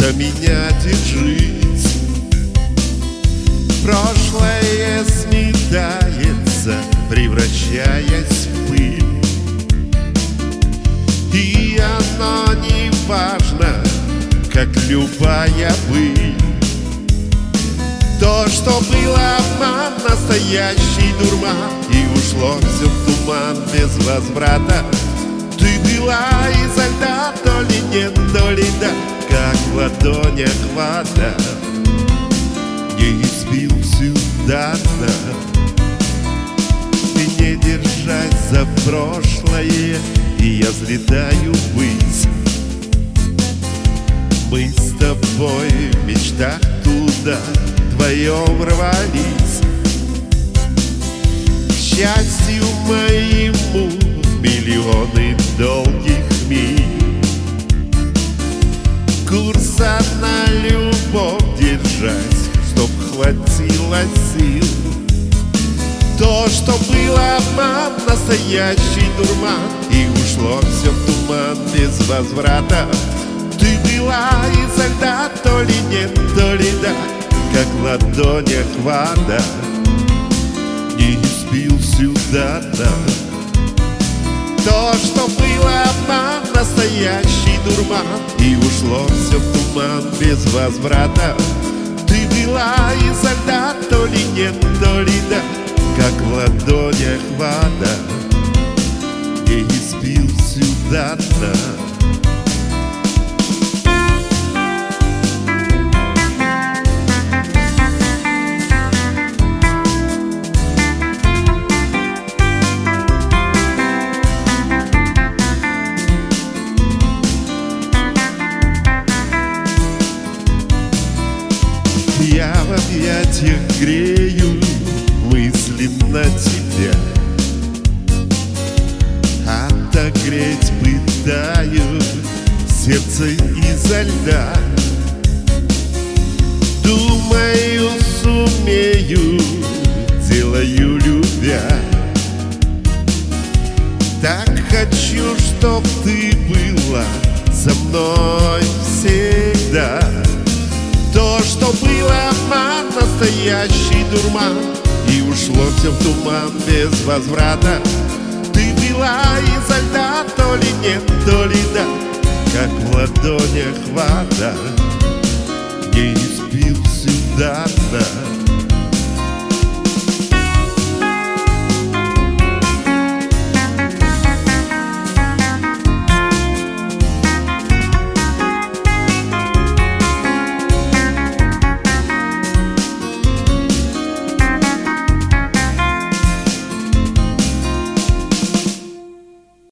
за меня держись. Прошлое сметается, превращаясь в пыль, и оно не важно, как любая быль. То, что было обман, настоящий дурман, и ушло все в туман без возврата. Ты была изо льда, то ли нет, то ли да, как в ладонях вода. Не избил сюда дна. Ты не держась за прошлое, и я взлетаю ввысь. Мы с тобой в мечтах туда вдвоем рвались. К счастью моему миллионы долгих миль. Курса на любовь держась, чтоб хватило сил. То, что было обман, настоящий дурман, и ушло все в туман без возврата. Ты была изо льда, то ли нет, то ли да, как в ладонях вода. Не избил сюда дна. То, что было обман, настоящий дурман, и ушло все в туман без возврата. Ты была изо льда, то ли нет, то ли да, как в ладонях вода. Не избил сюда дна. Я в объятиях грею мысленно тебя, отогреть пытаю сердце изо льда. Думаю, сумею, делаю любя. Так хочу, чтоб ты была со мной всегда. То, что было обман, настоящий дурман, и ушло все в туман без возврата. Ты была изо льда, то ли нет, то ли да, как в ладонях вода. Не избил сюда дна.